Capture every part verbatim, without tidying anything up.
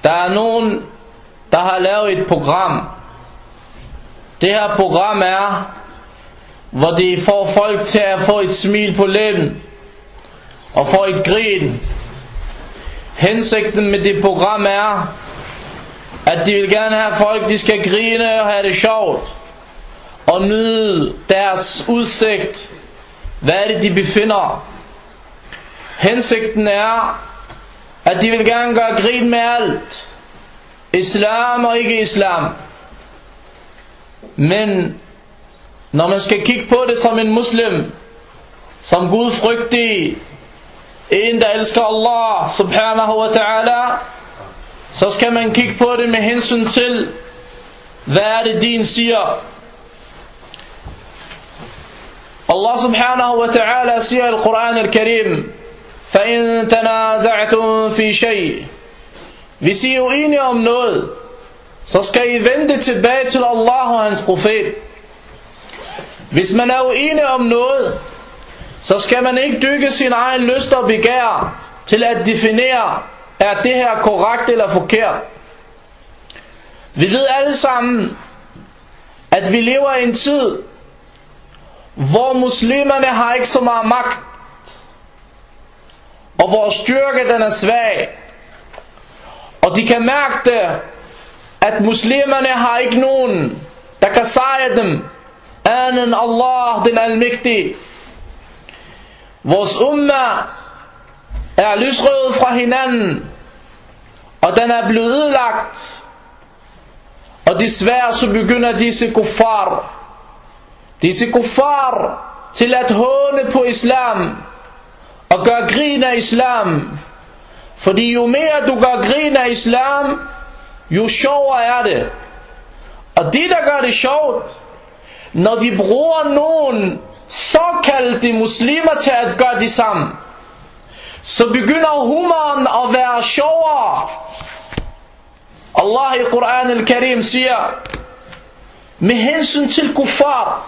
Der er nogen, der har lavet et program. Det her program er, hvor de får folk til at få et smil på læben og få et grin. Hensigten med det program er, at de vil gerne have folk, de skal grine og have det sjovt og nyde deres udsigt. Hvad er det, de befinder? Hensigten er, at de vil gerne gøre grin med alt. Islam og ikke islam. Men når man skal kigge på det som en muslim, som gudfrygtig, en der elsker Allah subhanahu wa ta'ala, så skal man kigge på det med hensyn til, hvad er det din siger. Allah subhanahu wa ta'ala siger i Al-Quran al-Karim: فَإِن تَنَازَعْتُمْ فِي شَيْءٍ. Hvis I er uenige om noget, så skal I vende tilbage til Allah og hans profet. Hvis man er uenig om noget, så skal man ikke dykke sin egen lyst og begær til at definere, er det her korrekt eller forkert. Vi ved alle sammen, at vi lever i en tid, hvor muslimerne har ikke så meget magt, og hvor styrke den er svag, og de kan mærke det, at muslimerne har ikke nogen, der kan sejre dem, andet end Allah den almægtige. Vores umma er løsrevet fra hinanden, og den er blevet ødelagt, og desværre så begynder disse kuffar, disse kuffar til at håne på islam og gøre grin af islam. Fordi jo mere du gør grin af islam, jo sjovere er det. Og de der gør det sjovt, når de bruger nogen såkaldte muslimer til at gøre det samme, så begynder humoren at være sjovere. Allah i Quran al-Karim siger med hensyn til kuffar: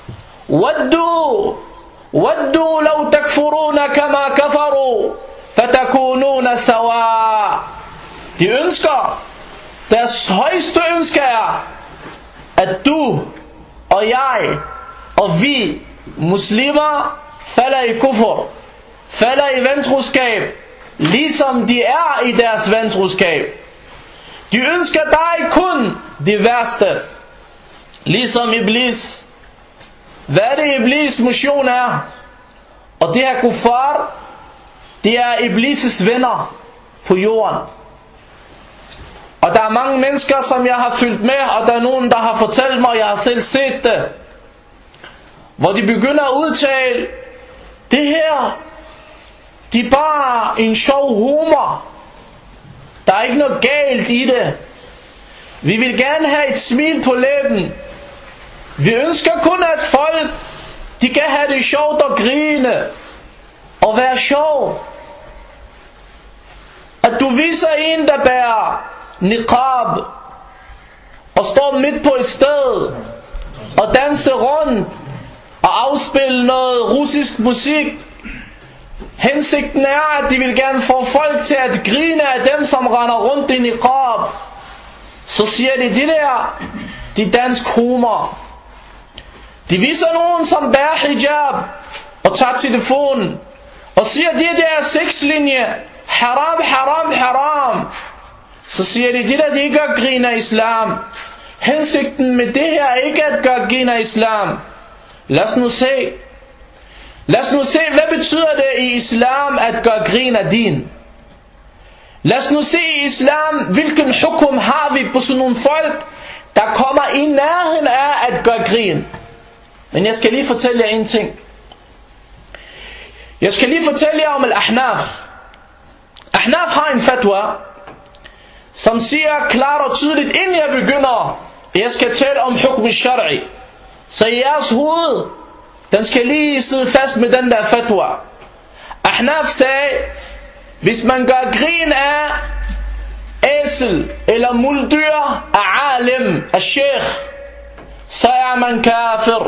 Waddu Waddu law takfuruna kama kafaru fatakununa sawa. De ønsker, deres højeste ønske er, at du og jeg og vi muslimer falder i kufr, falder i vantroskab, ligesom de er i deres vantroskab. De ønsker dig kun det værste, ligesom Iblis. Hvad er det Iblis mission er? Og det her kuffar, det er Iblis' venner på jorden. Og der er mange mennesker, som jeg har fyldt med, og der er nogen, der har fortalt mig, og jeg har selv set det, hvor de begynder at udtale, det her, det er bare en sjov humor. Der er ikke noget galt i det. Vi vil gerne have et smil på læben. Vi ønsker kun, at folk, de kan have det sjovt og grine og være sjov. At du viser en, der bærer niqab og står midt på et sted og danser rundt og afspiller noget russisk musik. Hensigten er, at de vil gerne få folk til at grine af dem, som render rundt i niqab. Så siger de, det der, de dansk humor. De viser nogen, som bærer hijab og tager telefonen og siger, det der sexlinje, haram, haram, haram. Så siger de, det der, de ikke gør grin af islam. Hensigten med det her er ikke at gøre grin af islam. Lad os nu se. Lad os nu se, hvad betyder det i islam at gøre grin af din. Lad os nu se i islam, hvilken hukum har vi på sådan nogle folk, der kommer i nærheden af at gøre grin. Men jeg skal lige fortælle jer en ting. Jeg skal lige fortælle jer om al-Ahnaf. Ahnaf har en fatwa, som siger klart og tydeligt, inden jeg begynder, jeg skal tale om hukm al-shar'i. Så jeres hoved, den skal lige sidde fast med den der fatwa. Ahnaf sagde, hvis man gør grin af æsel eller muldyr af alim, af sheikh, så er man kafir.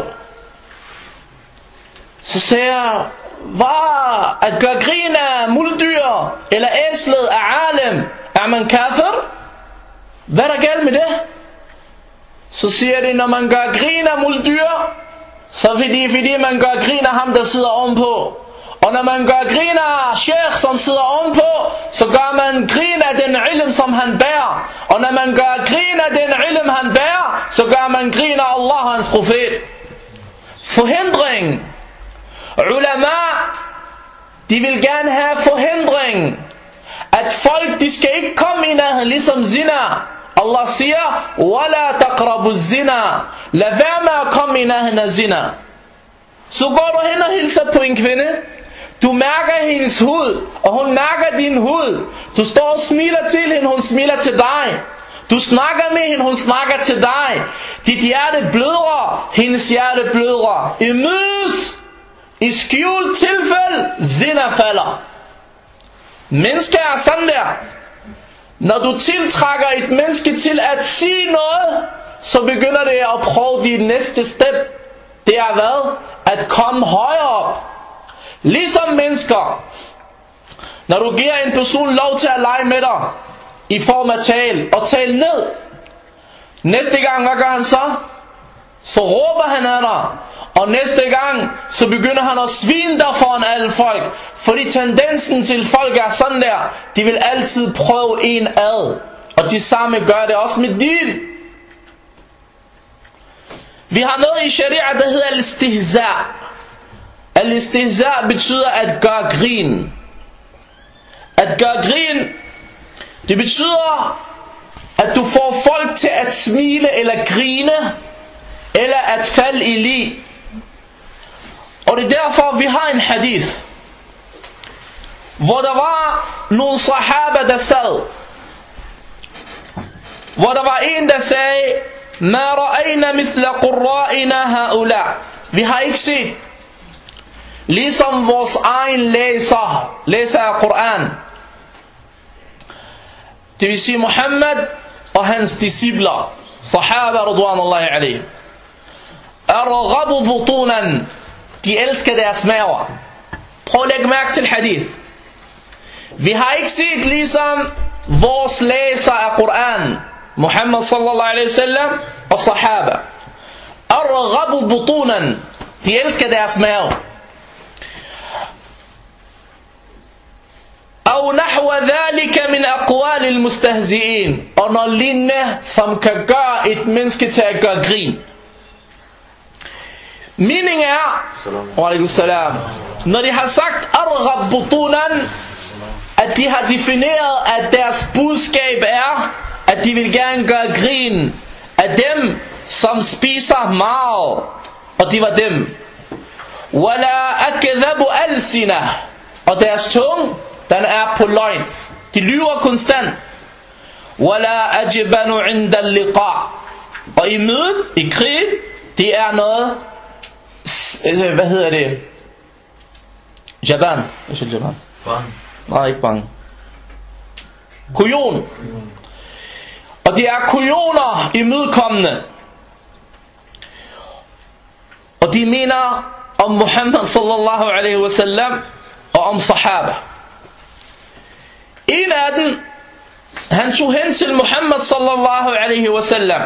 Så siger jeg, hvad? At gøre grin af muldyr eller æslet af alim, af er man kafir? Hvad er der galt med det? Så siger de, når man gør grin af muldyr, så er det fordi man gør grin af ham, der sidder ovenpå. Og når man gør grin af sheikh, som sidder ovenpå, så gør man grin af den ilm, som han bærer. Og når man gør grin af den ilm, han bærer, så gør man grin af Allah og hans profet. Forhindring. Ulama, de vil gerne have forhindring. At folk, de skal ikke komme i nærheden, ligesom zina. Allah siger, وَلَا تَقْرَبُ الزِّنَا. Lad være med at komme i nærheden af zina. Så går du hen og hilser på en kvinde. Du mærker hendes hud, og hun mærker din hud. Du står og smiler til hende, hun smiler til dig. Du snakker med hende, hun snakker til dig. Dit hjerte blødrer, hendes hjerte blødrer. I mødes, i skjult tilfælde, zina falder. Mennesker er sådan der. Når du tiltrækker et menneske til at sige noget, så begynder det at prøve dit næste step. Det er hvad? At komme højere op. Ligesom mennesker. Når du giver en person lov til at lege med dig, i form af tale, og tale ned. Næste gang, hvad gør han så? Så råber han af dig. Og næste gang, så begynder han at svine dig foran alle folk. Fordi tendensen til folk er sådan der. De vil altid prøve en ad. Og de samme gør det også med din. Vi har noget i sharia, der hedder al-istihza. Al-istihza betyder at gøre grin. At gøre grin, det betyder at du får folk til at smile eller grine, eller at falde i lig. Og det er derfor vi har en hadith, hvor der var nogle sahaba der sad, hvor der var en der sagde, Ma ra'ayna mithla qurra'ina ha'ula. Vi har ikke set ligesom vores egen læser, læser af Koran. Det vil sige Muhammad og hans discipler, sahaba radwanullahi alayhi. Arghabu butunan. De elsker deres maver. Prøv at lægge mærke til hadith. Vi har ikke set ligesom vores læser af Koran, Muhammad sallallahu alaihi wasallam og sahaba. Arghabu butunan. De elsker deres maver. أو نحو ذلك من أقوال المستهزئين. Og noget lignende, som kan gøre et menneske til at gøre grin. Meningen er, walaikum salam, når de har sagt arghab butunan, at de har defineret, at deres budskab er, at de vil gerne gøre grin af dem, som spiser meget. Og de var dem. Wala akdhabu alsina. Og deres tunge, den er på løgn. De lyver konstant. Wala ajbanu inda al-liqa. Og i mødet, i krig, det er noget, hvad hedder det? Jaban. Hvad er jaban? Bang. Nej, ikke bange. Kujon. Og det er kujoner imødekommende. Og de mener om Muhammad sallallahu alaihi wasallam og om sahaba. En af dem, han tog hen til Muhammad sallallahu alaihi wasallam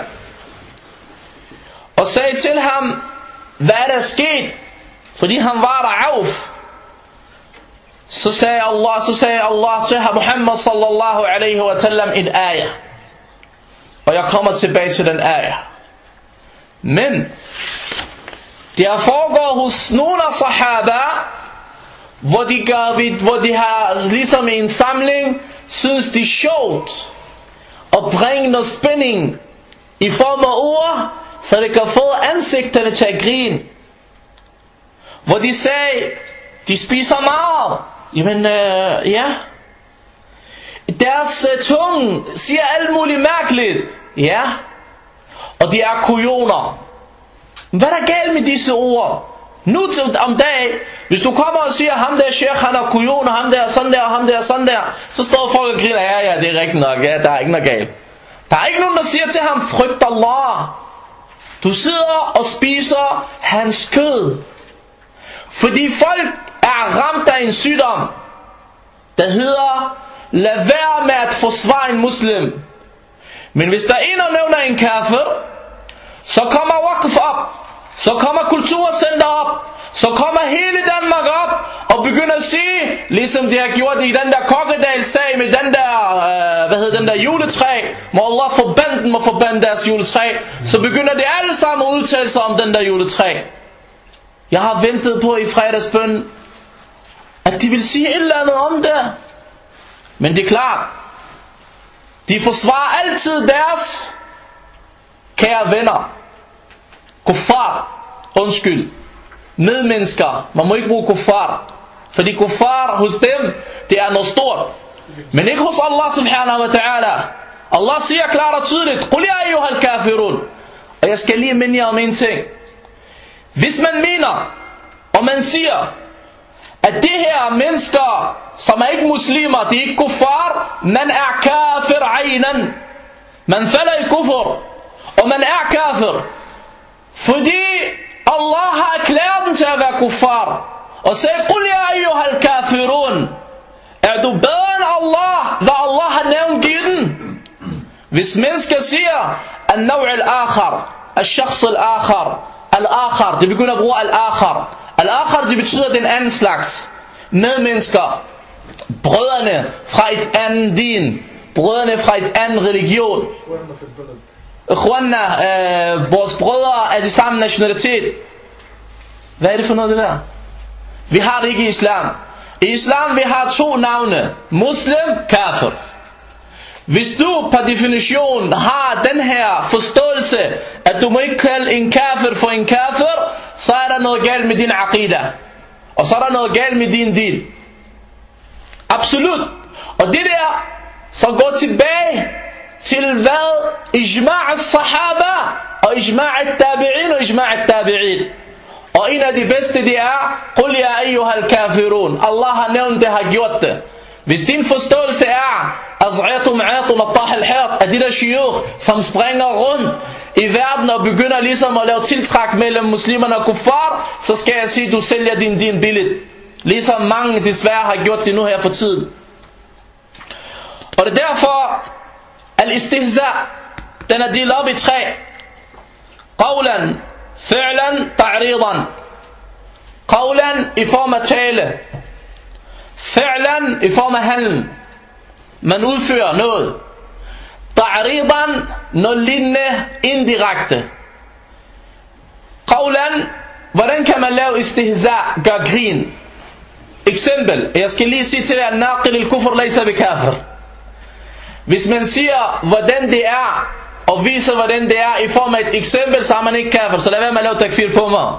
og sagde til ham, hvad er der sket? Fordi han var der Auf. Så sagde Allah, så sagde Allah til Muhammad sallallahu alaihi wasallam en ayah. Og jeg kommer tilbage til den ayah. Men det har foregået hos nogle af sahaba, hvor de, gør, hvor de har ligesom en samling, synes de er sjovt at bringe noget spænding i form af ord, så det kan få ansigterne til at grine. Hvor de sagde, de spiser meget. Jamen, øh, ja. Deres uh, tunge siger alt muligt mærkeligt. Ja. Og de er kujoner. Hvad er der galt med disse ord? Nu om dagen, hvis du kommer og siger, ham der sheikh, han er kujon, og ham der sådan der, og ham der sådan der, så står folk og griner, ja, ja, det er rigtigt nok, ja, der er ikke noget galt. Der er ikke nogen, der siger til ham, frygt Allah. Du sidder og spiser hans kød. Fordi folk er ramt af en sygdom, der hedder lad være med at forsvare en muslim. Men hvis der er en, der nævner en kafir, så kommer Waqf op, så kommer Kulturcenter op, så kommer hele Danmark op og begynder at sige, ligesom de har gjort i den der Kokkedal-sag med den der, øh, hvad hedder den der juletræ, må Allah forbande dem og forbande deres juletræ, så begynder de alle sammen at udtale sig om den der juletræ. Jeg har ventet på i fredagsbøn, at de vil sige et eller andet om det. Men det er klart, de forsvarer altid deres kære venner, kuffar, undskyld, medmennesker. Man må ikke bruge kuffar, fordi kuffar hos dem, det er noget stort, men ikke hos Allah subhanahu wa ta'ala. Allah siger klart og tydeligt, Qul ya ayyuhal kafirun. Og jeg skal lige minde jer om en ting. Hvis man mener, og man siger, at de her mennesker, som er ikke muslimer, de er ikke kuffar, man er kafir aynan, man falder i kufr, og man er kafir, fordi Allah har erklæret dem til at være kuffar, og sagde, Qul ya ayyuhal kafirun. Er du bedre end Allah, hvad Allah har nævnt i den? Hvis mennesker siger, al-naw' al-akhar, al-shakhs al-akhar, al-akhar, det begynder at bruge al-akhar. Al-akhar, det betyder den anden slags medmennesker, brødrene fra et andet din, brødrene fra et andet religion, ikhwanna, øh, vores brødre af de samme nationalitet. Hvad er det for noget det der? Vi har det ikke i islam. I islam vi har to navne, muslim, kafir. Hvis du per definition har den her forståelse, at du må ikke kalde en kafir for en kafir, så er der noget galt med din aqida, og så er der noget galt med din din. Absolut. Og det der, så går tilbage til hvad? Ijma' al-sahaba, og ijma' al-tabi'in, og ijma' al-tabi'in. Og en af de bedste det er, Qul ya ayyuhal kafirun. Allah har nævnt det, har gjort det. Hvis din forståelse er, az'atum a'atum at-tah al-hayat, at de der shiyukh, som springer rundt i verden og begynder ligesom at lave tiltræk mellem muslimerne og kuffar, så skal jeg sige, du sælger din din billigt. Ligesom mange desværre har gjort det nu her for tiden. Og det er derfor, al-istihza, den er delt op i tre. Qawlan, fi'lan, ta'ridan. Qawlan i form af tale, fi'lan i form af handel, man udfører noget, ta'ridan noget lignende indirekte. Qawlan, hvordan kan man lave istihza, gør grin? Eksempel, jeg skal lige sige til jer, naqil al-kufr laysa bi kafir. Hvis man siger hvordan det er, og viser hvordan det er i form af et eksempel, så er man ikke kafir. Så lad være med at lave takfir på mig.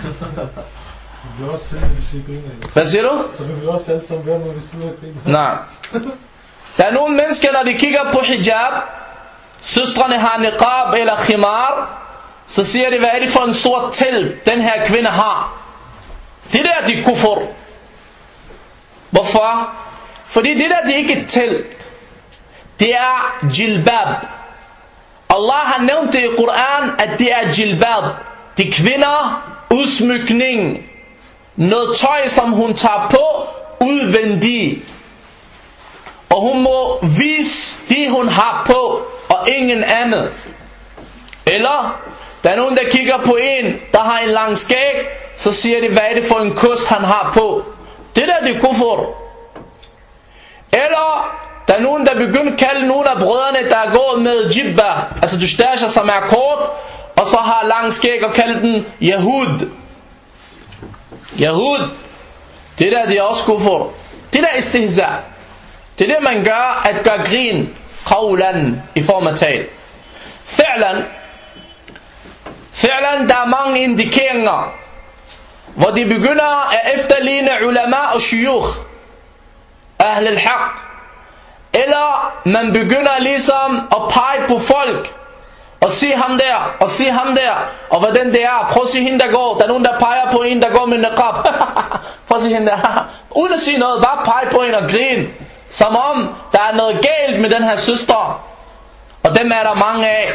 Hvad siger du? Så vil vi også alle sammen være, når vi sidder og griner. Nej. Der er nogle mennesker, når de kigger på hijab, søstrene har niqab eller khimar, så siger de, hvad er det for en sort telt, den her kvinde har? Det der, de kufur. Hvorfor? Fordi det der, det er ikke et telt. Det er jilbab. Allah har nævnt det i Koran, at det er jilbab. De kvinder, udsmykning, noget tøj, som hun tager på, udvendigt. Og hun må vise det, hun har på, og ingen andet. Eller, der er nogen, der kigger på en, der har en lang skæg, så siger de, hvad er det for en kost, han har på? Det der, det er kufur. Eller, der er nogen, der begynder at kalde nogle af brødrene, der er gået med jibba, altså dustasher, som er kort, og så har lang skæg, og kalde den Yahud. Yahud. Det der, det er også kufur. Det der er istihza. Det er det, man gør, at gøre grin, qawlan, i form af tal. Fi'lan. Fi'lan, der er mange indikeringer, hvor de begynder at efterligne ulama og shuyukh, ahl al-haq. Eller man begynder ligesom at pege på folk, og sige ham der, og sige ham der, og hvordan det er. Prøv at se hende der går. Der er nogen der peger på en der går med niqab. Prøv at se hende der. Uden at sige noget, bare pege på en og grine, som om der er noget galt med den her søster. Og dem er der mange af.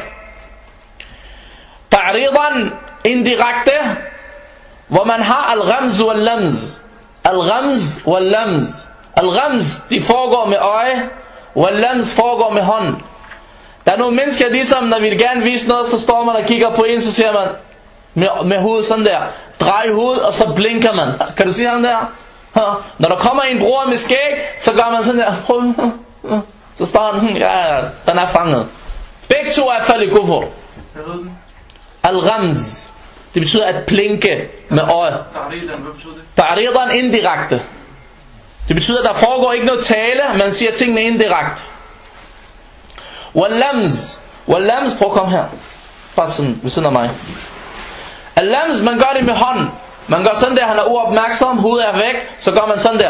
Ta'ridan, indirekte, hvor man har al-ghamz wal-lamz. Al-ghamz wal-lamz. Al-Rams, de foregår med øje, wal-lams foregår med hånd. Der er nogle mennesker ligesom, når vi vil gerne vise noget, så står man og kigger på en, så siger man med, med hovedet sådan der, drej hovedet, og så blinker man. Kan du se ham der? Når der kommer en bror med skæg, så gør man sådan der, så står han, ja, den er fanget. Begge to er faldet i kufur. Al-Rams, det betyder at blinke med øje. Ta'ridan, indirekte. Det betyder, at der foregår ikke noget tale, man siger tingene indirekte. Wal-lams, wal-lams, prøv at komme her. Bare sådan, ved siden af mig. Al-lams, man gør det med hånden. Man gør sådan der, han er uopmærksom, hovedet er væk, så gør man sådan der.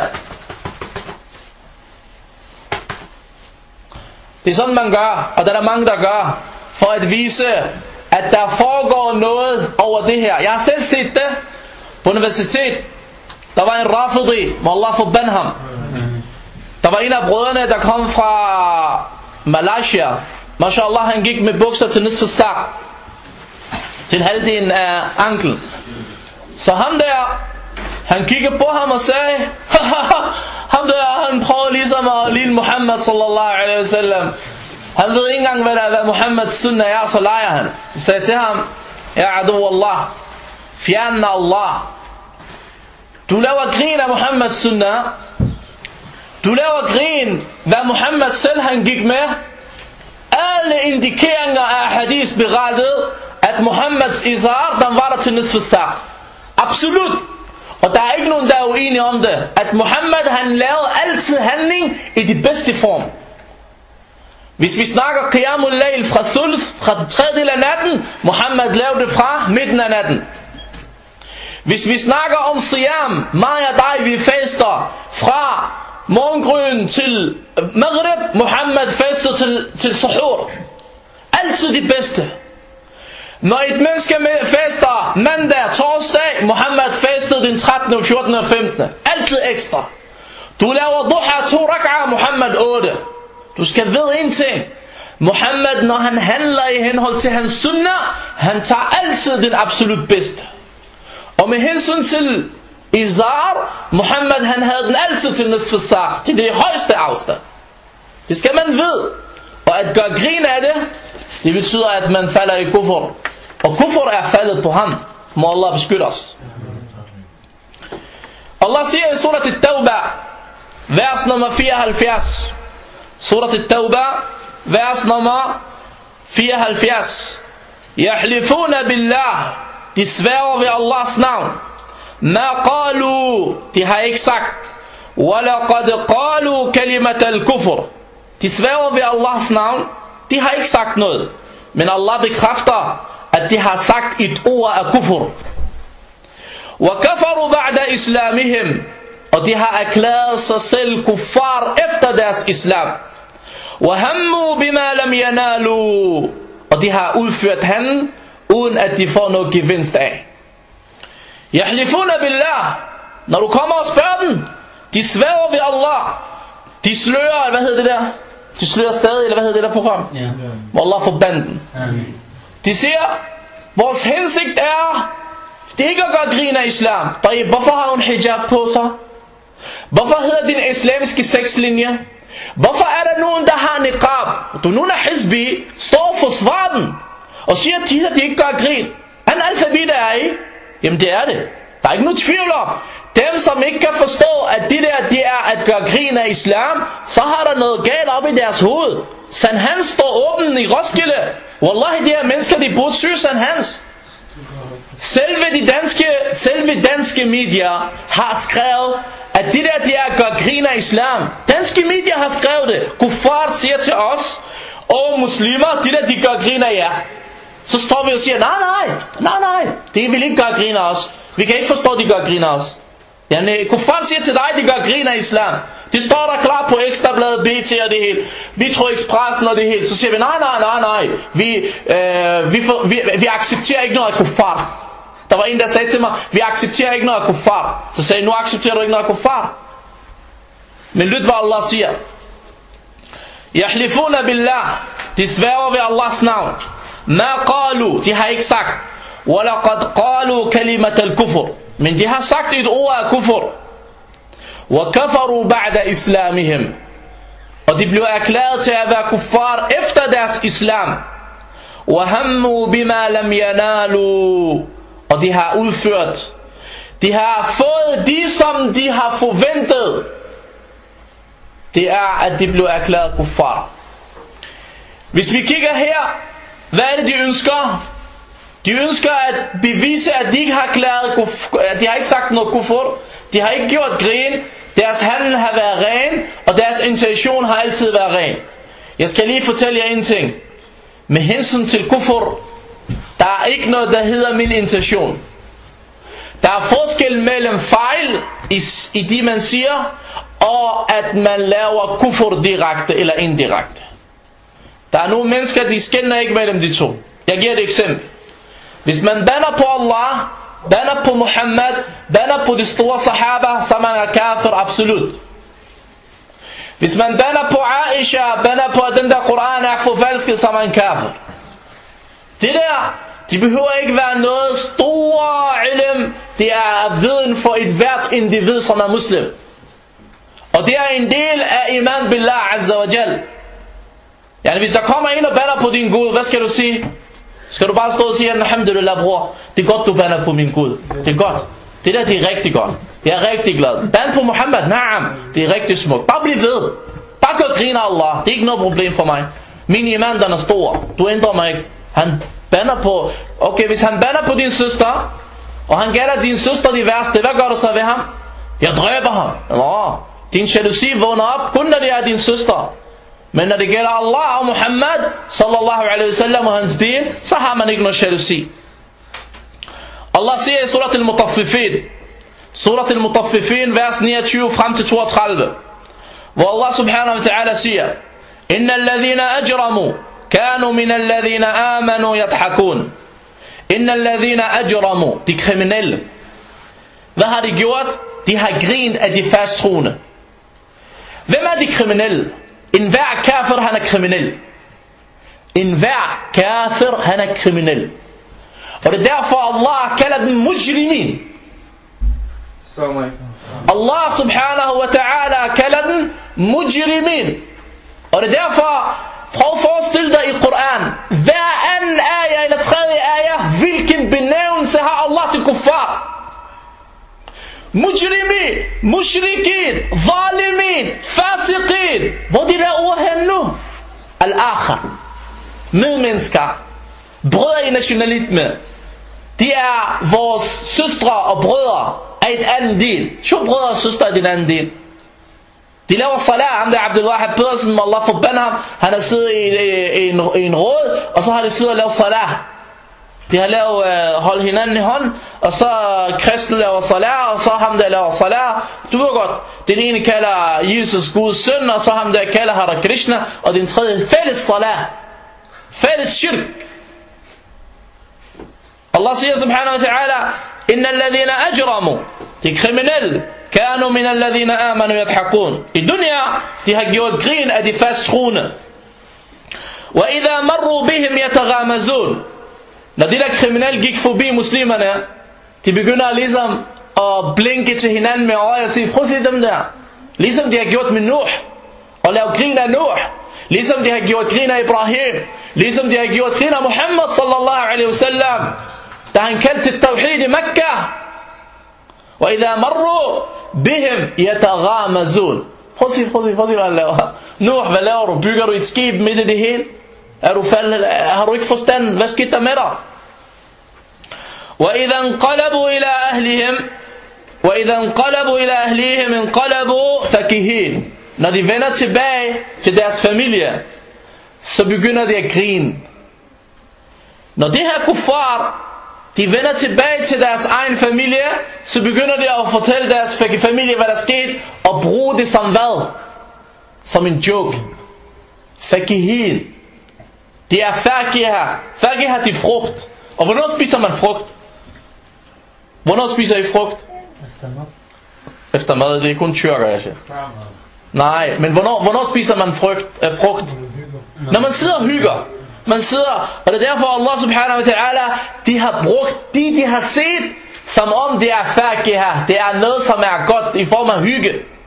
Det er sådan man gør, og der er der mange der gør, for at vise, at der foregår noget over det her. Jeg har selv set det på universitet. Der var en Rafidi, må Allah forbande ham. Der var en af brødrene, der kom fra Malaysia. Mashallah, han gik med bukser til nisf al-saq, til halvdelen af anklen. Så ham der, han kiggede på ham og sagde, ham der, han prøver ligesom at ligne Muhammad sallallahu alaihi wasallam. Han ved ikke engang, hvad, der, hvad Muhammeds sunnah er, så leger han. Så sagde jeg til ham, ja adu Allah, fjern Allah. Du laver grin af Muhammeds sunnah. Du laver grin, hvad Muhammad selv han gik med. Alle indikeringer af hadith berettet, at Muhammeds izar, den var der til nisf al-saq. Absolut. Og der er ikke nogen, der er uenige om det. At Muhammad, han lavede altid handling i de bedste form. Hvis vi snakker qiyamul layl fra thulth, fra tredjedel af natten, Muhammad lavede det fra midten af natten. Hvis vi snakker om siyam, mig og dig, vi faster fra morgengryn til maghrib, Muhammad faster til, til suhur. Altid de bedste. Når et menneske faster mandag, torsdag, Muhammad fastede den trettende, fjortende og femtende. Altid ekstra. Du laver duha, to rak'ah, Muhammad otte. Du skal vide en ting. Muhammad, når han handler i henhold til hans sunnah, han tager altid den absolut bedste. Og med hensyn til izar, Muhammad, han havde den altid til nisf al-saq, til det højeste afstand. Det skal man vide. Og at gøre grin af det, det betyder, at man falder i kufur. Og kufur er faldet på ham. Må Allah beskytte os. Allah siger i surat al-Tawbah, vers nummer fireoghalvfjerds. Surat al-Tawbah, vers nummer fireoghalvfjerds. Yahlifuna billah, de sværger ved Allahs navn. Ma qalu, de har ikke sagt. Walaqad qalu kalimat al-kufr. De sværger ved Allahs navn, de har ikke sagt noget. Men Allah bekræfter, at de har sagt et ord af kufr. Wa kafaru ba'da islamihim, og de har erklæret sig selv kuffar efter deres islam. Wa hammu bima lam yanalu, og de har udført handlen uden at de får noget gevinst af. Yahlifuna billah, når du kommer og spørger dem, de sværger ved Allah. De slører, hvad hedder det der? De slører stadig, eller hvad hedder det der program? Ja. Må Allah forbande den. Amen. De siger, vores hensigt er, det er ikke at gøre grin af islam. Hvorfor har hun hijab på sig? Hvorfor hedder din islamiske sexlinje? Hvorfor er der nogen, der har niqab? Du nogen af hizbi står og forsvarer den, og siger, at de, de ikke gør grin. Analfabet er I? Jamen det er det. Der er ikke nogen tvivl om. Dem som ikke kan forstå, at de der, de er at gøre grin af islam, så har der noget galt op i deres hoved. Sankt Hans står åben i Roskilde. Wallahi, de her mennesker, de burde syge Sankt Hans. Selve de danske, selve danske medier har skrevet, at de der, de er at gøre grin af islam. Danske medier har skrevet det. Kuffar siger til os, og muslimer, de der, de gør grin af jer. Så står vi og siger, nej, nej, nej, nej, det vil ikke gøre grin af os. Vi kan ikke forstå, at de gør grin af os. Ja, kuffar siger til dig, de gør grin af islam. De står der klar på Ekstrabladet, B T og det hele. Vi tror Expressen og det hele. Så siger vi, nej, nej, nej, nej. Vi, øh, vi, for, vi, vi accepterer ikke noget af kuffar. Der var en, der sagde til mig, vi accepterer ikke noget af kuffar. Så sagde jeg, nu accepterer du ikke noget af kuffar. Men lyt, hvad Allah siger. Yahlifuna billah, de sværger ved Allahs navn. Ma qalu, de har ikke sagt. Walaqad qalu kalimat al-kufr, men de har sagt et ord af kufr. وَكَفَرُوا بَعْدَ إِسْلَامِهِمْ. Og de blev erklæret til at være kuffar efter deres islam. وَهَمُّوا بِمَا لَمْ يَنَالُوا. Og de har udført, de har fået de, som de har forventet. Det er, at de blev erklæret kuffar. Hvis vi kigger her, hvad er det, de ønsker? De ønsker at bevise, at de ikke har erklæret kufr, de har ikke sagt noget kufur, de har ikke gjort grin, deres handel har været ren, og deres intention har altid været ren. Jeg skal lige fortælle jer en ting. Med hensyn til kufur, der er ikke noget, der hedder min intention. Der er forskel mellem fejl i, i det, man siger, og at man laver kufur direkte eller indirekte. Der er nogle mennesker, de skelner ikke mellem de to. Jeg giver et eksempel. Hvis man bander på Allah, bander på Muhammad, bander på de store sahaba, så man er kafir absolut. Hvis man bander på Aisha, bander på at den der Koran er forfalsket, så man kafir. Det der, de behøver ikke være noget store ilm. Det er viden for et hvert individ, som er muslim. Og det er en del af iman billah azza wa jal. Yani hvis der kommer en og bander på din Gud, hvad skal du sige? Skal du bare stå og sige, alhamdulillah bror, det er godt du bander på min Gud. Det er godt. Det der, det er rigtig godt. Jeg er rigtig glad. Band på Muhammad, naam, det er rigtig smukt. Bare bliv ved. Bare gør grin af Allah. Det er ikke noget problem for mig. Min iman, den er stor. Du ændrer mig ikke. Han bander på, okay, hvis han bander på din søster, og han gælder din søster de værste, hvad gør du så ved ham? Jeg dræber ham. Nå, din jalousi vågner op, kun når det er din søster. Men når det gælder Allah og Muhammad sallallahu alaihi wasallam og hans din, så har man ikke noget jalousi. Allah siger i surat al-Mutaffifin, surat al-Mutaffifin, vers niogtyve frem til toogtredive, hvor Allah subhanahu wa ta'ala siger, Inna alladhina ajramu kanu min alladhina amanu yadhakun. Inna alladhina ajramu, de kriminelle. Hvad har de gjort? De har grint af de fasttroende. Hvem er de kriminelle? En hver kafir, han er kriminel. En hver kafir, han er kriminel. Og det er derfor Allah kalder dem mujrimin. Allah subhanahu wa ta'ala kalder dem mujrimin. Og det er derfor, prøv at forestille dig i Koran, hver anden ayah eller tredje ayah, hvilken benævnelse har Allah til kuffar? Mujrimin, mushrikin, zalimin, fasiqin. Hvor er de der ord hen nu? Al-akhar, medmennesker, brødre i nationalisme. De er vores søstre og brødre af et andet del. Sjov brødre og søstre af den anden del. De laver salat. Ham der Abdullah Pedersen, Allah forbander ham, han har siddet i, i, i, en, i en råd, og så har de siddet og lavet salat. De har lavet uh, holdt hinanden i hånd, og så kristne laver salat, og så ham der laver salat. Du ved godt, den ene kalder Jesus Guds søn, og så ham der kalder Hare Krishna, og den tredje fælles salat, fælles shirk. Allah siger subhanahu wa ta'ala, Inna alladhina ajramu, de kriminelle, kanu min alladhina amanu yadhakun. I dunya, de har gjort grin af de fasttroende. Wa idha marru bihim yataghamazun. Når de der kriminelle gik forbi muslimerne, de begynder ligesom at blinke til hinanden med øje og sige, prøv at se dem der. Ligesom de har gjort med Nuh, og lavet grin af Nuh. Ligesom de har gjort grin af Ibrahim. Ligesom de har gjort grin af Muhammad sallallahu alaihi wasallam, da han kaldte til tawhid i Mekka. Og idha marru bihim yataghamazun. Prøv at se, prøv at se, prøv at se, hvad han laver. Nuh, hvad laver du? Bygger du et skib midt i det hele? Er du faldet? Har du ikke forstand? Hvad skete der med dig? وَإِذَا انْقَلَبُوا إِلَىٰ أَهْلِهِمْ وَإِذَا انْقَلَبُوا إِلَىٰ أَهْلِهِمْ انْقَلَبُوا فَكِهِينَ. Når de vender tilbage til deres familie, så begynder de at grine. Når det her kuffar, de vender tilbage til deres egen familie, så begynder de at fortælle deres familie, hvad der skete, og bruge det som hvad? Som en joke. Fakihin. Det er fakiha. Fakiha, det er frugt. Og hvornår spiser man frugt? Hvornår spiser I frugt? Efter mad. Efter mad, det er kun tyrker, jeg siger. Nej, men hvornår, hvornår spiser man frugt, øh, frugt? Når man sidder og hygger. Man sidder, og det er derfor Allah subhanahu wa ta'ala, de har brugt de, de har set, som om det er fakiha. Det er noget, som er godt i form af hygge.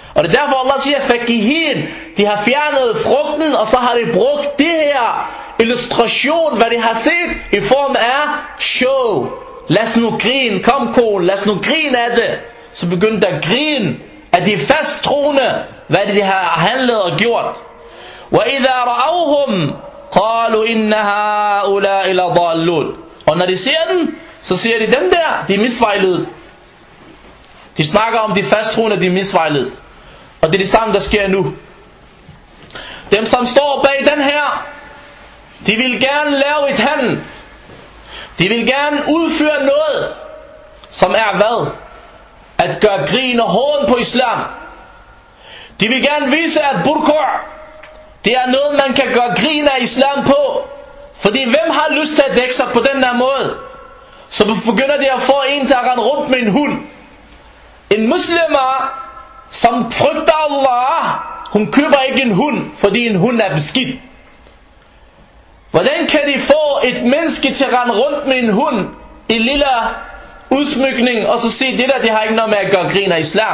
Og det er derfor Allah siger, fakihin, de har fjernet frugten, og så har de brugt det her illustration, hvad de har set, i form af show. Lad os nu grine, kom kone, lad os nu grine af det. Så begyndte der at grine af de fasttroende, hvad de har handlet og gjort. وَإِذَا رَأَوْهُمْ قَالُوا إِنَّ هَؤُلَاءِ لَضَالُّونَ. Og når de ser den, så siger de, dem der, de er misvejledet. De snakker om de fasttroende, de er misvejledet. Og det er det samme, der sker nu. Dem, som står bag den her, de vil gerne lave et handel. De vil gerne udføre noget, som er hvad? At gøre grin og hån på islam. De vil gerne vise, at burkur, det er noget, man kan gøre grin af islam på. Fordi hvem har lyst til at dække sig på den der måde? Så begynder de at få en til at rende rundt med en hund. En muslimer, som frygter Allah, hun køber ikke en hund, fordi en hund er beskidt. Hvordan kan de få et menneske til at rende rundt med en hund i lille udsmykning, og så sige, det der, det har ikke noget med at gøre grin af islam?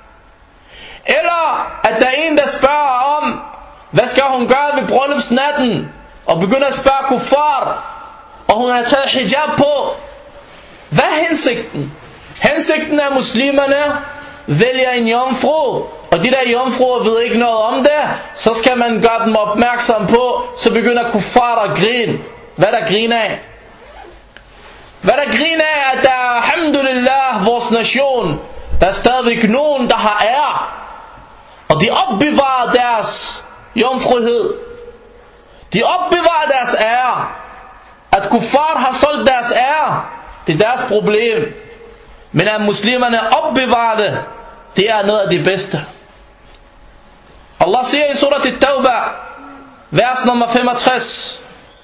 Eller at der er en, der spørger om, hvad skal hun gøre ved bryllupsnatten, og begynder at spørge kuffar, og hun har taget hijab på. Hvad er hensigten? Hensigten er, muslimerne vælger en jomfru, og de der jomfruer ved ikke noget om det, så skal man gøre dem opmærksom på, så begynder kuffar at grine. Hvad der griner af? Hvad der griner af, at der er, alhamdulillah, vores nation, der er stadigvæk nogen, der har ære, og de opbevarer deres jomfruhed. De opbevarer deres ære. At kuffar har solgt deres ære, det er deres problem. Men at muslimerne opbevarer det, det er noget af det bedste. Allah siger i surat at-Tawbah, vers nummer femogtres,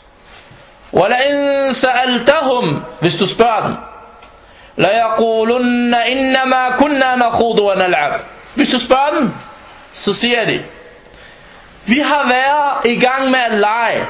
وَلَئِن سَأَلْتَهُمْ, hvis du spørger dem, لَيَقُولُنَّ إِنَّمَا كُنَّا نَخُوضُ وَنَلْعَبْ. Hvis du spørger dem, så siger de, vi har været i gang med at lege.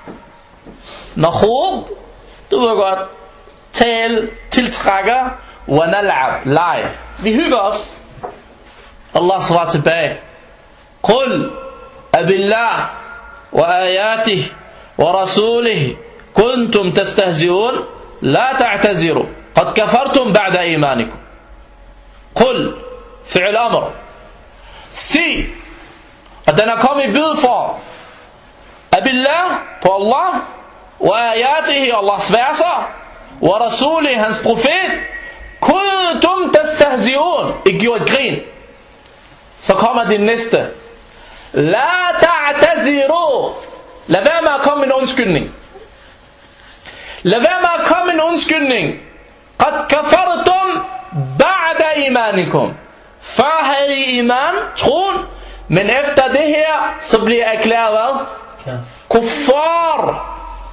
Nakhud, du ved godt, tale, tiltrækker, وَنَلْعَبْ, lege. Vi hygger os. Allah svarer tilbage, قُلْ أَبِاللَّهِ وَآيَاتِهِ وَرَسُولِهِ كُنْتُمْ تَسْتَهْزِئُونَ لَا تَعْتَذِرُوا قَدْ كَفَرْتُمْ بَعْدَ إِيمَانِكُمْ. قُلْ, fi'l amr. Sig, at den er kommet i bidform. Abillah, på Allah, wa ayatihi, Allahs verser, wa rasuli, hans profet, kuntum tastahzi'un, I gjorde grin. Så kommer det næste. La ta'taziru, lad være med at komme med en undskyldning. Lad være med at komme med en undskyldning. Qad kafartum ba'da imanikum. Før havde I iman, troen, men efter det her, så bliver jeg erklæret hvad? Kuffar.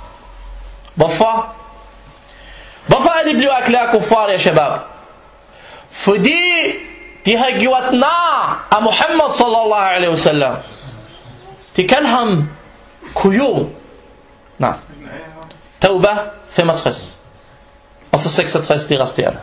Hvorfor? Hvorfor er de blevet erklæret kuffar, ya shabab? Fordi de har gjort nar af Muhammad sallallahu alaihi wasallam. De kan ham kujon. Nej. Tawbah femogtres. Og så seksogtres de resterende.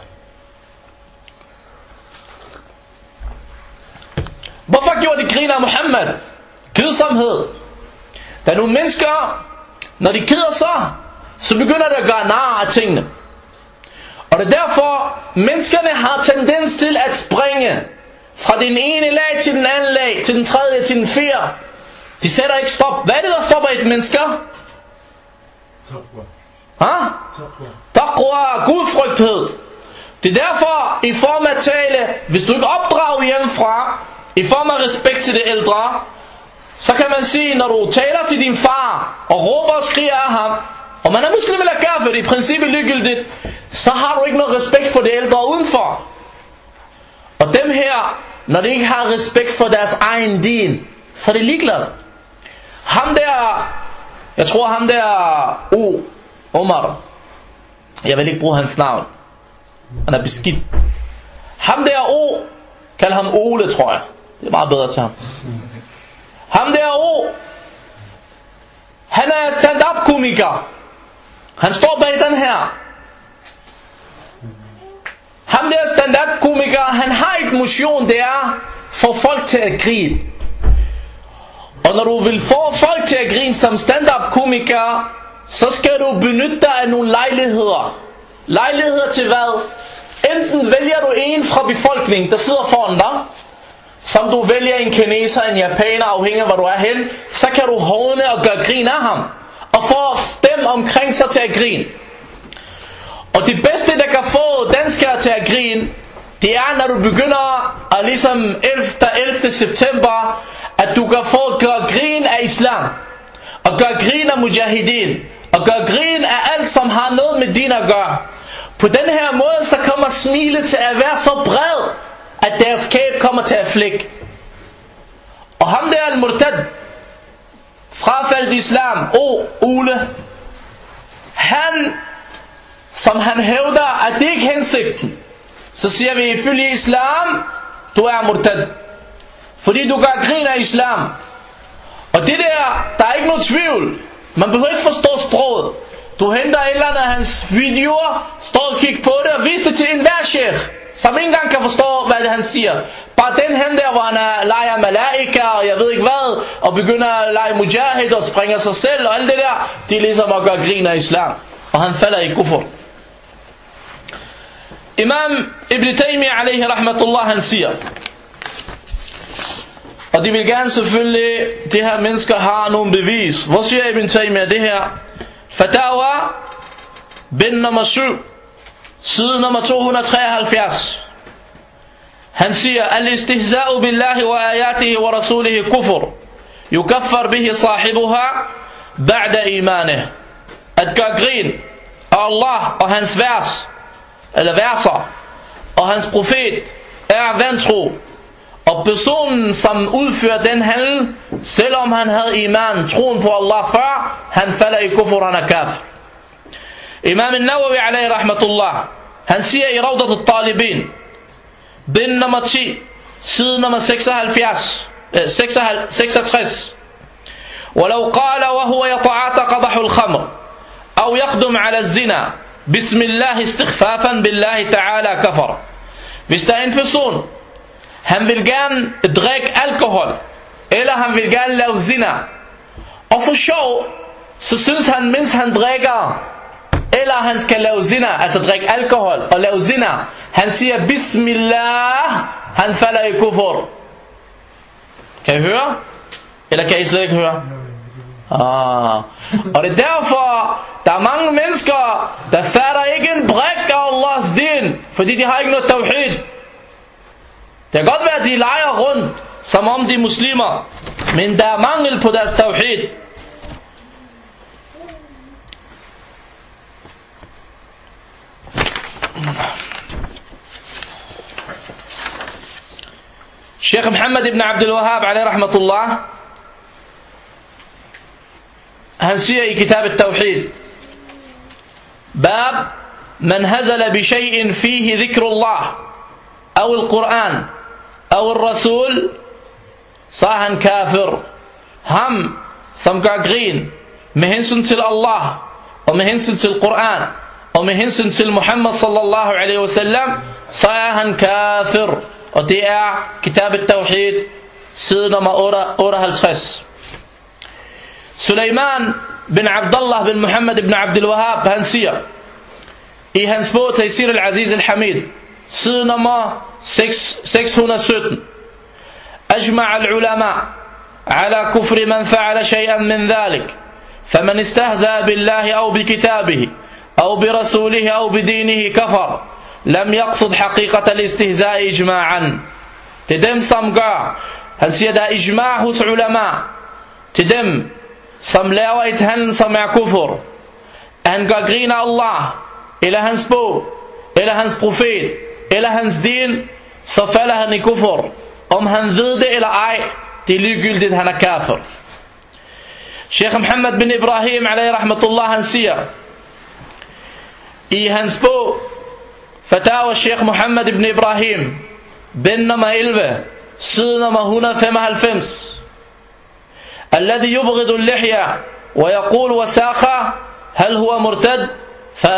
Hvorfor gjorde de grin af Muhammad? Kedsomhed. Der er nogle mennesker, når de keder sig, så begynder de at gøre nar af tingene. Og det er derfor, menneskerne har tendens til at springe fra den ene lag til den anden lag, til den tredje, til den fjerde. De sætter ikke stop. Hvad er det, der stopper et menneske? Ha? Taqwa, gudfrygthed. Det er derfor, i form af tale, hvis du ikke opdrager hjemmefra, i form af respekt til det ældre, så kan man sige, når du taler til din far, og råber og skriger af ham, og man er muslim eller kafir, i princippet ligegyldigt, så har du ikke noget respekt for det ældre udenfor. Og dem her, når de ikke har respekt for deres egen din, så er de ligeglade. Ham der, jeg tror ham der, O, Omar, jeg vil ikke bruge hans navn, han er beskidt. Ham der O, kald ham Ole, tror jeg. Det er meget bedre til ham. Ham der O, han er stand-up komiker. Han står bag den her. Ham der stand-up komiker, han har et motion, det er få folk til at grine. Og når du vil få folk til at grine som stand-up-komiker, så skal du benytte dig af nogle lejligheder. Lejligheder til hvad? Enten vælger du en fra befolkningen, der sidder foran dig, som du vælger en kineser, en japaner, afhængig af hvor du er hen, så kan du håne og gøre grin af ham, og få dem omkring sig til at grine. Og det bedste, der kan få danskere til at grine, det er, når du begynder at ligesom efter ellevte september, at du kan få gøre grin af islam, og gøre grin af mujahideen, og gøre grin af alt, som har noget med din at gøre. På den her måde, så kommer smilet til at være så bred, at deres kæbe kommer til at flække. Og ham der al-Murtad, frafaldt islam, o Ole, han, som han hævder, at det ikke er hensigten, så siger vi ifølge islam, du er Murtad, fordi du gør grin af islam. Og det der, der er ikke noget tvivl. Man behøver ikke forstå sproget. Du henter et eller andet af hans videoer, står og kigger på det og viser det til enhver sheikh, som ikke engang kan forstå, hvad det han siger. Bare den hen der, hvor han er, leger malaika og jeg ved ikke hvad, og begynder at lege mujahid og springer sig selv og alt det der, det er ligesom at gøre grin af islam. Og han falder i kufr. Imam Ibn Taymiyyah alayhi rahmatullah, han siger, og de vil gerne selvfølgelig, de her mennesker har nogle bevis. Hvor siger Ibn Taymiyyah det her? Fatawa, bind nummer syv, side nummer to hundrede og treoghalvfjerds. Han siger, al-istihza'u billahi wa ayatihi wa rasulihi kufr, yukaffar bihi sahibuha ba'da imaneh. At gøre grin af Allah og hans vers, eller verser, og hans profet er vantro. Og personen, som udfører den handel, selvom han havde iman, troen på Allah før, han falder i kufr, han er kafir. Imam al-Nawawi alayhi rahmatullah, han siger i Rawdat al-Talibin, bind nummer ti, side nummer seksoghalvfjerds, seksogtres. ولو قال وهو يتعاطى قدح الخمر أو يقدم على الزنا بسم الله استخفافا بالله تعالى كفر. Hvis der er en person, han vil gerne drikke alkohol, eller han vil gerne lave zina, og for sjov, så synes han, mens han drikker, eller han skal lave zina, altså drikke alkohol og lave zina, han siger bismillah, han falder i kufr. Kan I høre? Eller kan I slet ikke høre? Ah. Og det er derfor, der er mange mennesker, der fatter ikke en brik af Allahs din, fordi de har ikke noget tawhid. Det kan godt være, at de leger rundt, som om de er muslimer, men der er mangel på deres tawhid. Sheikh Muhammad ibn Abdul Wahhab alayhi rahmatullah, han siger i kitab al-Tawhid, bab man hazala bi shay'in fihi dhikrullah أو القرآن أو الرسول, så er han kafir. Ham, som gør grin med hensyn til Allah, og med hensyn til Koran, og med hensyn til Muhammad sallallahu alaihi wasallam, så er han kafir. Og det er kitab al-Tawhid, side nummer otteoghalvtreds. Sulaiman bin Abdullah bin Muhammad ibn Abdul Wahhab, han siger i hans bog Taysir al-Aziz al-Hamid, side nummer seks hundrede og sytten, أجمع العلماء على كفر من فعل شيئا من ذلك فمن استهزأ بالله أو بكتابه أو برسوله أو بدينه كفر لم يقصد حقيقة الاستهزاء إجماعا. Til dem som gør, han siger der er ijma' hos ulama, til dem som laver et handel som er kufr, han gør grin af Allah, eller hans bog, eller hans profet, eller hans din, så falder han i kufr. Om han ved det eller ej, det er ligegyldigt, han er kafir. Sheikh Muhammad bin Ibrahim alayhi rahmatullah, han siger i hans bog Fatawa Sheikh Muhammad ibn Ibrahim, bind nummer elleve, side nummer et hundrede og femoghalvfems, الذي يبغض اللحية ويقول وساخة هل هو مرتد؟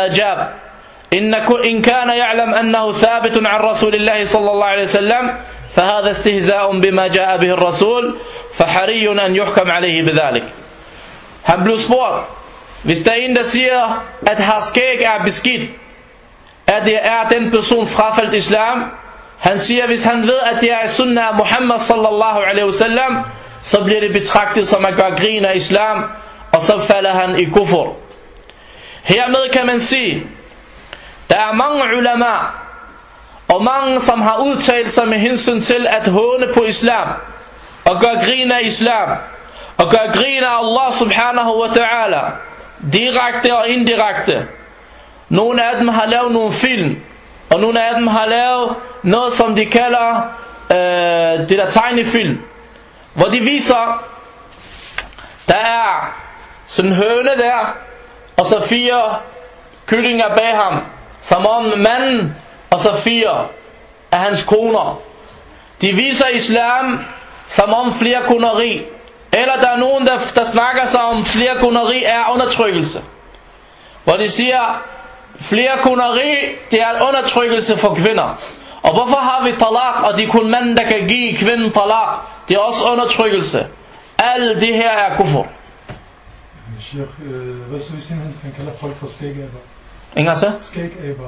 فأجاب إن كان يعلم أنه ثابت عن رسول الله صلى الله عليه وسلم فهذا استهزاء بما جاء به الرسول فحري أن يحكم عليه بذلك. Han blev spurgt, hvis der er en, der siger, at har skæg er beskidt, at det er den person frafaldt islam. Han siger, hvis han ved, at det er sunnah af Muhammad sallallahu alaihi wasallam, så bliver det betragtet som at gøre grin af islam, og så falder han i kufur. Hermed kan man sige, der er mange ulama, og mange, som har udtalt sig med hensyn til at håne på islam, og gøre grin af islam, og gøre grin af Allah subhanahu wa ta'ala, direkte og indirekte. Nogle af dem har lavet nogle film, og nogle af dem har lavet noget, som de kalder øh, det der tegnefilm, hvor de viser, der er sådan en høne der, og så fire kyllinger bag ham, som om manden, og så fire af hans koner. De viser islam som om flerkoneri, eller der er nogen, der, der snakker sig om flerkoneri er undertrykkelse, hvor de siger, flerkoneri, det er en undertrykkelse for kvinder. Og hvorfor har vi talaq, og det er kun manden, der kan give kvinden talaq? Det er også undertrykkelse. Alt det her er kufur. Sheikh, hvad så hvis han kalder folk for skægaber? Ingen så? Skægaber.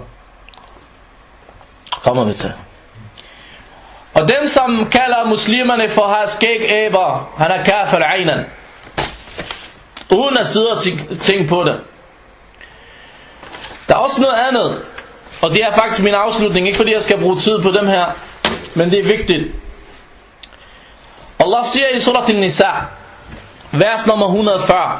Kommer vi til. Og dem, som kalder muslimerne for at have skægaber, han er kafir aynan. Uden at sidde og tænke på det. Der er også noget andet, og det er faktisk min afslutning, ikke fordi jeg skal bruge tid på dem her, men det er vigtigt. Allah siger i surat An-Nisa, vers nummer et hundrede og fyrre,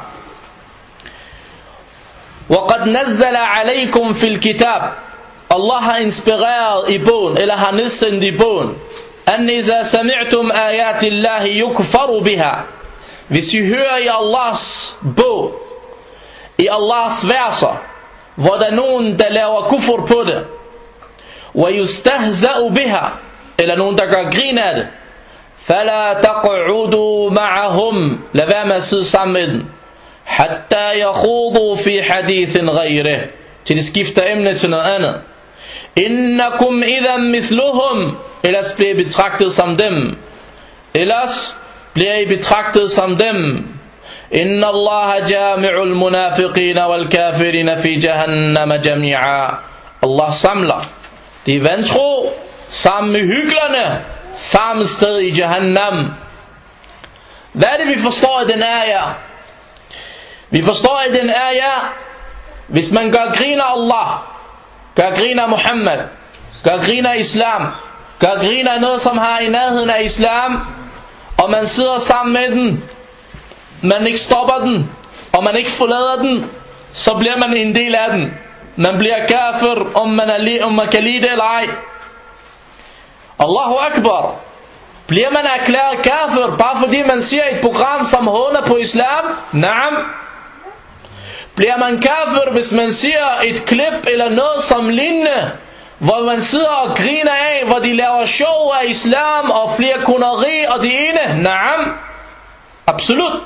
وَقَدْ نَزَّلَ عَلَيْكُمْ فِي الْكِتَابِ, Allah har inspireret i bogen, eller har nedsendt i bogen, أَنْ إِذَا سَمِعْتُمْ آيَاتِ اللَّهِ يُكْفَرُ بِهَا, hvis I hører i Allahs bog, i Allahs verser, hvor der er nogen, der laver kufur på det, وَيُسْتَهْزَأُ بِهَا, eller nogen, der gør grin af det, فَلَا تَقْعُدُوا مَعَهُمْ, lad være med at sidde sammen med den, حَتَّى يَخُوضُوا فِي حَدِيثٍ غَيْرِهِ, til de skifter emne til noget andet. إِنَّكُمْ إِذًا مِثْلُهُمْ, ellers bliver I betragtet som dem, ellers bliver I betragtet som dem. إن الله جامع المنافقين والكافرين في جهنم جميعا, Allah samler de vantro sammen med hyklerne samme sted i Jahannam. Hvad er det vi forstår i den ayah? Vi forstår i den ayah, hvis man gør grin af Allah, gør grin af Muhammad, gør grin af islam, gør grin af noget som har i nærheden af islam, og man sidder sammen med den, man ikke stopper den, og man ikke forlader den, så bliver man en del af den. Man bliver kafir, om man, er, om man kan lide det eller ej. Allahu Akbar. Bliver man erklæret kafir, bare fordi man siger et program, som håner på islam? Naam. Bliver man kafir, hvis man siger et klip eller noget som lignende, hvor man sidder og griner af, hvor de laver show af islam og flere kuneri og det ene? Naam. Absolut.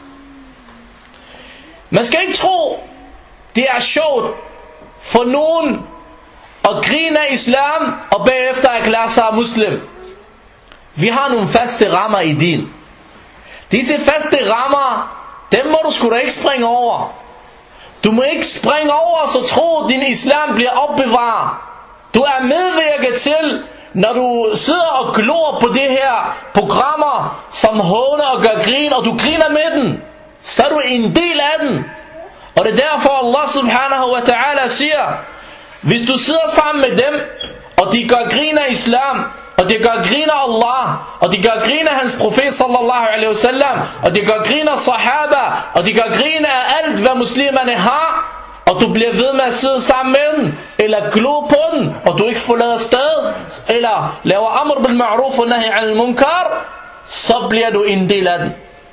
Man skal ikke tro, det er sjovt for nogen at grine af islam og bagefter erklære sig muslim. Vi har nogle faste rammer i din. Disse faste rammer, dem må du sgu da ikke springe over. Du må ikke springe over og så tro, at din islam bliver opbevaret. Du er medvirket til, når du sidder og glor på det her programmer, som håner og gør grin, og du griner med den, så er du en del af den. Og det er derfor Allah subhanahu wa ta'ala siger, hvis du sidder sammen med dem, og de gør grin af islam, og de gør grin af Allah, og de gør grin af hans profet sallallahu alaihi wasallam, og de gør grin af sahaba, og de gør grin af alt hvad muslimerne har, og du bliver ved med at sidde sammen med den, eller glo på den, og du ikke forlader sted, eller laver amr bil ma'ruf og nahi al munkar, så bliver du en del af den.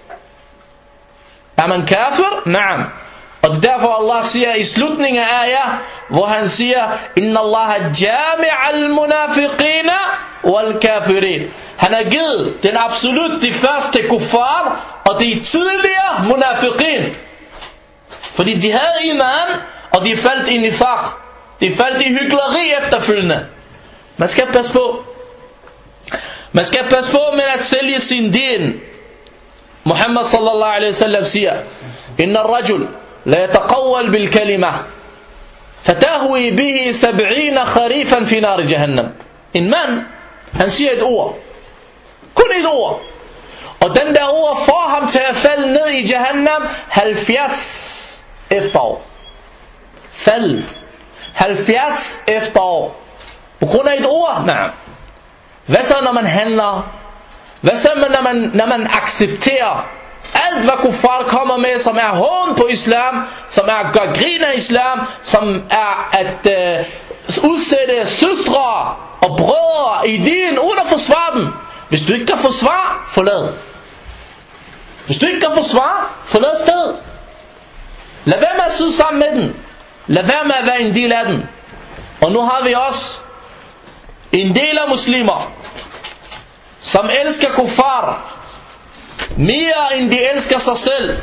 Er man kafir? Naam. Og det er derfor Allah siger i slutningen af ayah, hvor han siger, Inna Allah jami' al-munafiqina wal-kafirin. Han har givet den absolut de første kuffar, og de tidligere munafiqin. Fordi de havde iman, og de faldt i nifaq. De faldt i hykleri efterfølgende. Man skal passe på. Man skal passe på med at sælge sin din. Muhammad sallallahu alaihi wasallam siger: Inna ar-rajul la yataqawwal bil kalima fatahwi bihi sab'ina kharifan fi nar jahannam. En mand, han siger et ord. Kun et ord. Og den der ord får ham til at falde ned i Jahannam halvfjerds efterår. Fald. halvfjerds efterår. På grund af et ord, nej. Hvad så når man handler? Hvad så når man, når man accepterer alt hvad kuffar kommer med, som er hån på islam, som er at gøre grin af islam, som er at øh, udsætte søstre og brødre i din uden at forsvare dem. Hvis du ikke kan forsvare, forlad. Hvis du ikke kan forsvare, forlad stedet. Lad være med at sidde sammen med den. Lad være med at være en del af den. Og nu har vi også en del af muslimer, som elsker kuffar mere end de elsker sig selv.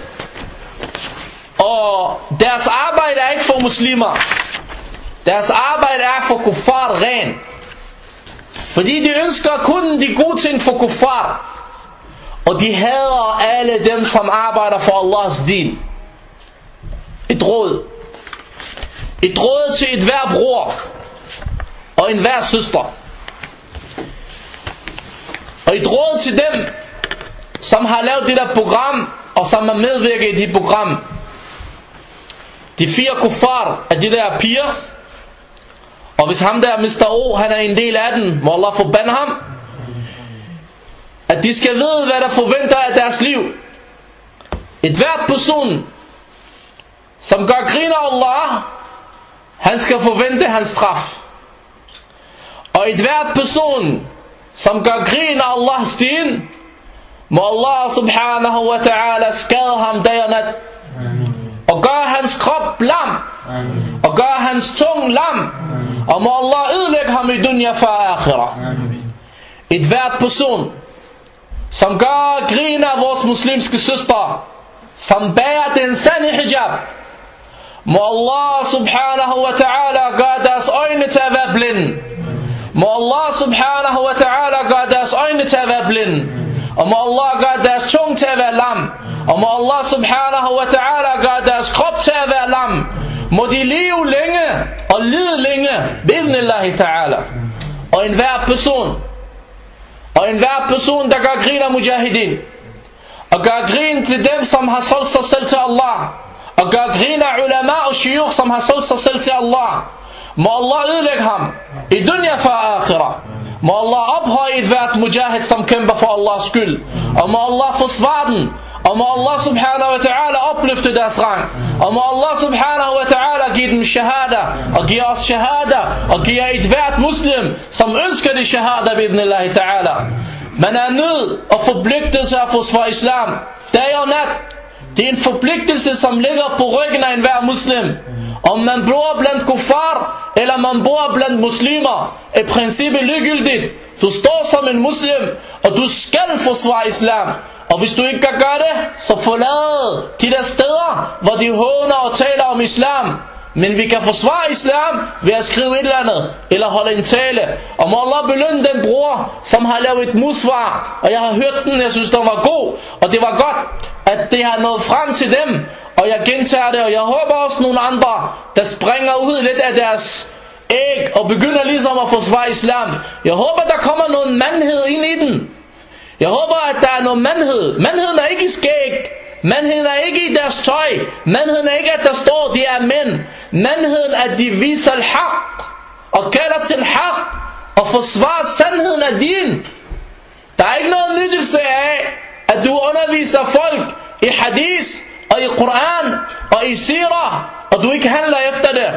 Og deres arbejde er ikke for muslimer. Deres arbejde er for kuffar ren. Fordi de ønsker kun de gode ting for kuffar. Og de hader alle dem som arbejder for Allahs din. Et råd. Et råd til et hver bror og en hver søster. Og et råd til dem som har lavet det der program og som har medvirket i det program. De fire kuffar af de der piger. Og hvis ham der mister O, han er en del af den, må Allah forbande ham, at de skal vide hvad der forventer af deres liv. Et hvert person som gør grin af Allah, han skal forvente hans straf. Og et hvert person som gør grin af Allahs din, må Allah subhanahu wa ta'ala skade ham dag og nat. Og gør hans krop lam. Og gør hans tung lam. Og må Allah ødelægge ham i dunya for akhirah. Et hvert person som gør grin af vores muslimske søster, som bærer den sande hijab, må Allah subhanahu wa ta'ala gøre deres øjne til at være blinde. Må Allah subhanahu wa ta'ala gøre deres øjne til at være blinde. Og må Allah gøre deres tung til at være lam. Og må Allah subhanahu wa ta'ala gøre deres krop til at være lam. Må de leve længe og lide længe bi'idhnillahi ta'ala. Og enhver person Og enhver person der gør grin af mujahidin, og gør grin til dem som har solgt sig selv til Allah, og gør grin af ulama og shuyukh som har solgt sig selv til Allah, må Allah ødelægge ham i dunya for akhirah. Må Allah ophøje et hvert mujahid som kæmper for Allahs skyld. Og må Allah forsvare den. Og må Allah subhanahu wa ta'ala opløfte deres rang. Og må Allah subhanahu wa ta'ala give dem shahada. Og give os shahada. Og give et hvert muslim som ønsker det shahada bi'idhnillahi ta'ala. Man er nødt og forpligtet til at forsvare islam dag og nat. Det er en forpligtelse som ligger på ryggen af enhver muslim. Om man bor blandt kuffar eller man bor blandt muslimer, er princippet ligegyldigt. Du står som en muslim, og du skal forsvare islam. Og hvis du ikke kan gøre det, så forlad de der steder hvor de håner og taler om islam. Men vi kan forsvare islam ved at skrive et eller andet, eller holde en tale. Og må Allah belønne den bror som har lavet et musvar. Og jeg har hørt den, jeg synes den var god. Og det var godt at det har nået frem til dem. Og jeg gentager det, og jeg håber også nogle andre der springer ud lidt af deres æg og begynder ligesom at forsvare islam. Jeg håber der kommer noget mandhed ind i den. Jeg håber at der er noget mandhed. Mandheden er ikke i skæg. Mandheden er ikke i deres tøj. Mandheden er ikke at der står de er mænd. Mandheden er at de viser al-haq og kalder til haq og forsvarer sandheden af din. Der er ikke noget nyttelse af at du underviser folk i hadith og i Koran og i sirah, og du ikke handler efter det.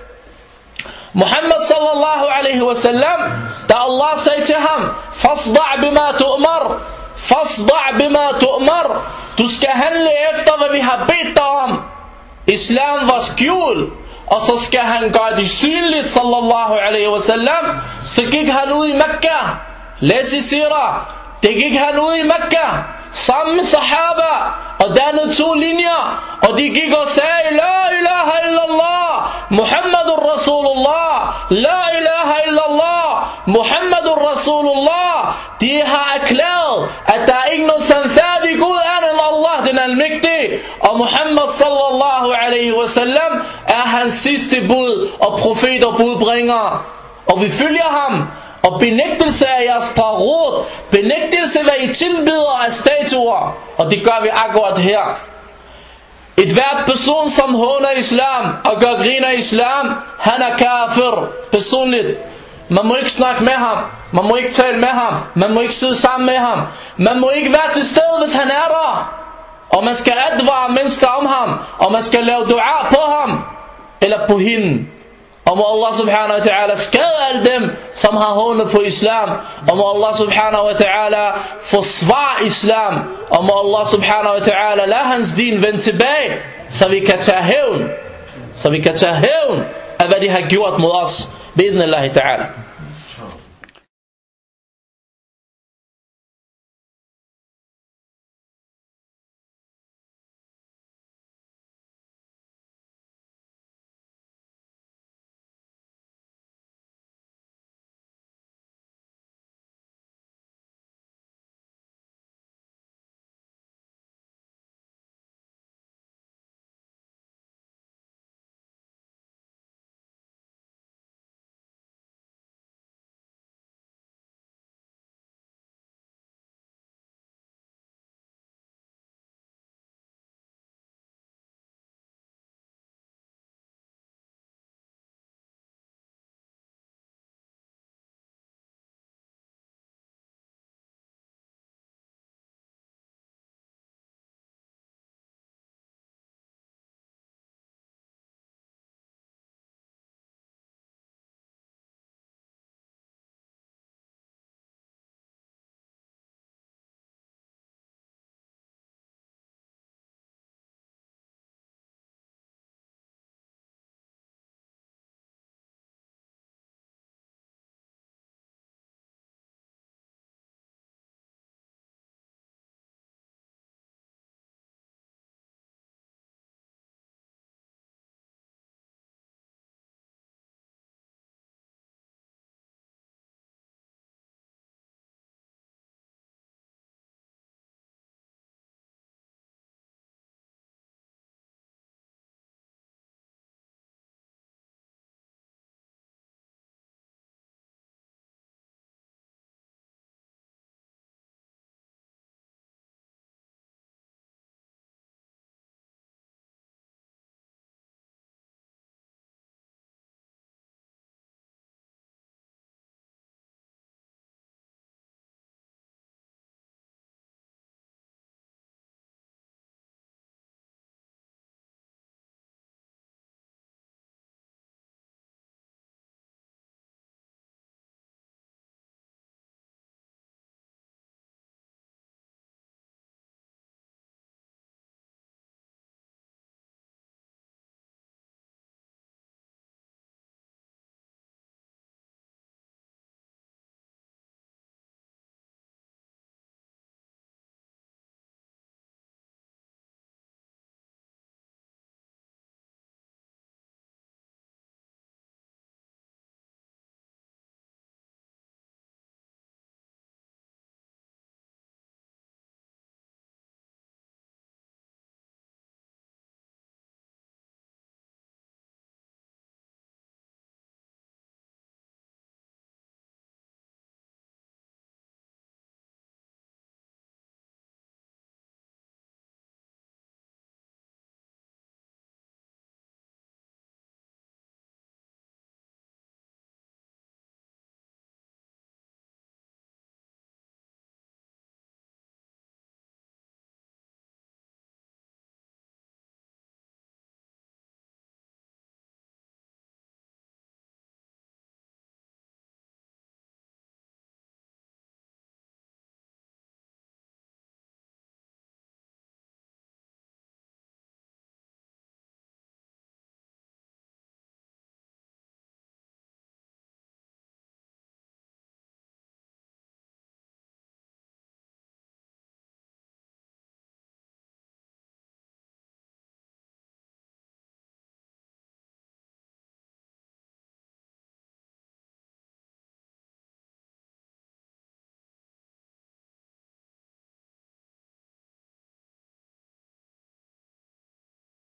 Muhammad sallallahu alaihi wasallam, da Allah sagde til ham, fasda' bima tu'mar, fasda' bima tu'mar, du skal handle efter hvad vi har bedt dig om. Islam var skjult, og så skal han gøre det synligt sallallahu alaihi wasallam. Så gik han ud i Mekka. Læs i sirah, det gik han ud i Mekka sammen med sahaba og dannede to linjer, og de gik og sagde la ilaha illallah, Muhammadur Rasulullah, La ilaha illallah, Muhammadur Rasulullah. De har erklæret, at der er ikke noget sandfærdig Gud andet end Allah, den almægtige. Og Muhammad sallallahu alaihi wasallam er hans sidste bud og profet og budbringer. Og vi følger ham. Og benægtelse af jeres tarot, benægtelse hvad I tilbeder af statuer. Og det gør vi akkurat her. Et hvert person som håner islam og gør grin af islam, han er kafir personligt. Man må ikke snakke med ham, man må ikke tale med ham, man må ikke sidde sammen med ham, man må ikke være til stede hvis han er der. Og man skal advare mennesker om ham, og man skal lave dua på ham eller på hende. Og må Allah subhanahu wa ta'ala skade alle dem som har hånet på islam. Og må Allah subhanahu wa ta'ala forsvare islam. Og må Allah subhanahu wa ta'ala lade hans din vende tilbage, så vi kan tage hævn, så vi kan tage hævn af hvad de har gjort mod os. Bidnillahi ta'ala.